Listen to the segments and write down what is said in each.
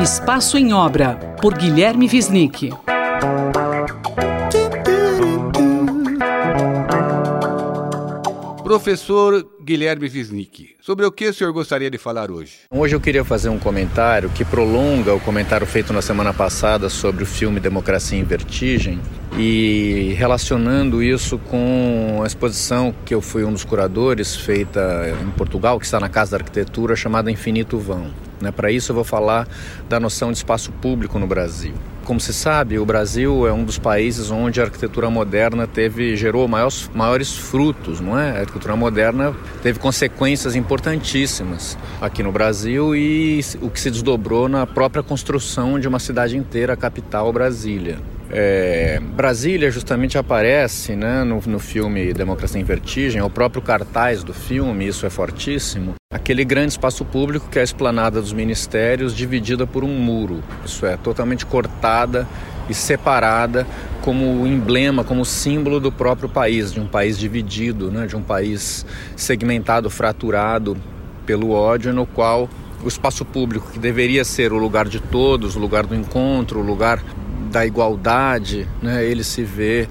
Espaço em Obra, por Guilherme Wisnik. Professor Guilherme Wisnik, sobre o que o senhor gostaria de falar hoje? Hoje eu queria fazer um comentário que prolonga o comentário feito na semana passada sobre o filme Democracia em Vertigem e relacionando isso com a exposição que eu fui um dos curadores, feita em Portugal, que está na Casa da Arquitetura, chamada Infinito Vão. Para isso eu vou falar da noção de espaço público no Brasil. Como se sabe, o Brasil é um dos países onde a arquitetura moderna gerou maiores frutos, não é? A arquitetura moderna teve consequências importantíssimas aqui no Brasil e o que se desdobrou na própria construção de uma cidade inteira, a capital Brasília. Brasília justamente aparece, né, no filme Democracia em Vertigem, é o próprio cartaz do filme, isso é fortíssimo, aquele grande espaço público que é a esplanada dos ministérios dividida por um muro, isso é, totalmente cortada e separada como emblema, como símbolo do próprio país, de um país dividido, né, de um país segmentado, fraturado pelo ódio, no qual o espaço público, que deveria ser o lugar de todos, o lugar do encontro, o lugar da igualdade, né, ele se vê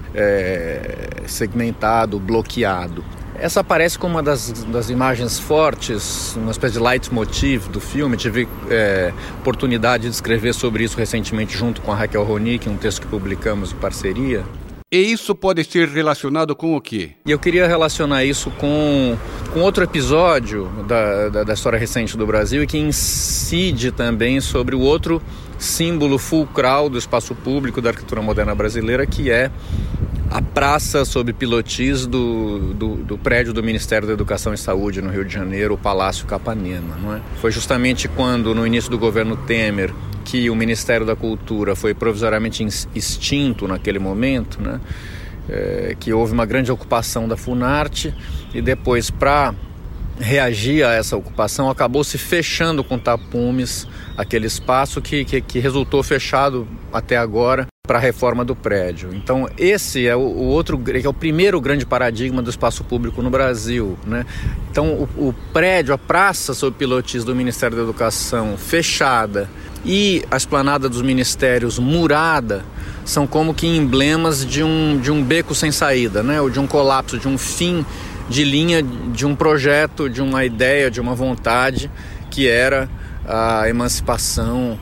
segmentado, bloqueado. Essa aparece como uma das imagens fortes, uma espécie de leitmotiv do filme. Tive oportunidade de escrever sobre isso recentemente junto com a Raquel Ronick, um texto que publicamos em parceria. E isso pode ser relacionado com o quê? E eu queria relacionar isso com outro episódio da história recente do Brasil e que incide também sobre o outro símbolo fulcral do espaço público da arquitetura moderna brasileira, que é a praça sob pilotis do prédio do Ministério da Educação e Saúde no Rio de Janeiro, o Palácio Capanema, não é? Foi justamente quando, no início do governo Temer, que o Ministério da Cultura foi provisoriamente extinto naquele momento, né? Que houve uma grande ocupação da Funarte e depois, para reagir a essa ocupação, acabou se fechando com tapumes aquele espaço que resultou fechado até agora para a reforma do prédio. Então esse é o primeiro grande paradigma do espaço público no Brasil, né? Então o prédio, a praça sob pilotis do Ministério da Educação fechada e a esplanada dos ministérios murada são como que emblemas de um beco sem saída, né? Ou de um colapso, de um fim de linha, de um projeto, de uma ideia, de uma vontade que era a emancipação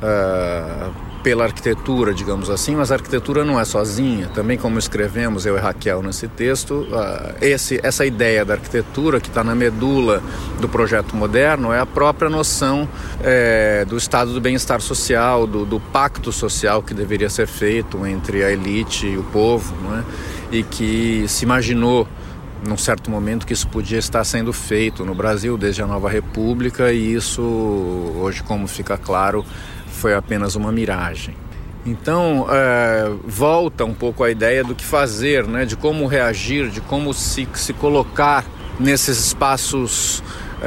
pela arquitetura, digamos assim, mas a arquitetura não é sozinha. Também, como escrevemos, eu e Raquel nesse texto, essa ideia da arquitetura que está na medula do projeto moderno é a própria noção do estado do bem-estar social, do pacto social que deveria ser feito entre a elite e o povo, não é? E que se imaginou num certo momento que isso podia estar sendo feito no Brasil desde a Nova República, e isso hoje, como fica claro, foi apenas uma miragem. Então volta um pouco a ideia do que fazer, né? De como reagir, de como se colocar nesses espaços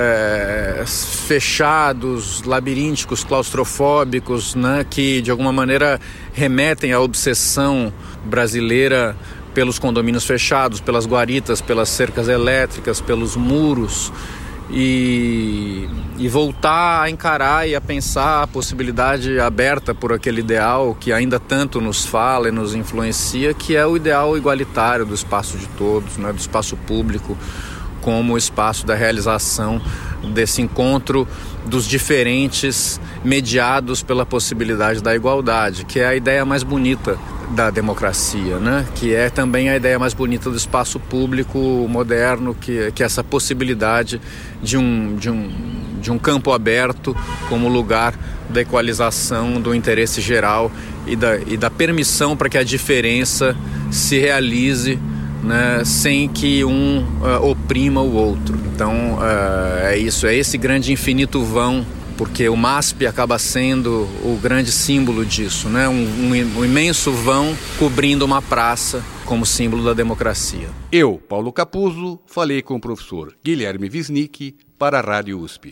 fechados, labirínticos, claustrofóbicos, né? Que de alguma maneira remetem à obsessão brasileira pelos condomínios fechados, pelas guaritas, pelas cercas elétricas, pelos muros, e voltar a encarar e a pensar a possibilidade aberta por aquele ideal que ainda tanto nos fala e nos influencia, que é o ideal igualitário do espaço de todos, né, do espaço público, como o espaço da realização desse encontro dos diferentes mediados pela possibilidade da igualdade, que é a ideia mais bonita da democracia, né? Que é também a ideia mais bonita do espaço público moderno, que é essa possibilidade de um campo aberto como lugar da equalização do interesse geral e da permissão para que a diferença se realize, né, sem que um oprima o outro. Então é isso, é esse grande infinito vão, porque o MASP acaba sendo o grande símbolo disso, né? Um imenso vão cobrindo uma praça como símbolo da democracia. Eu, Paulo Capuzzo, falei com o professor Guilherme Wisnik para a Rádio USP.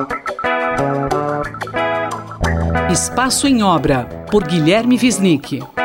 Espaço em Obra, por Guilherme Wisnik.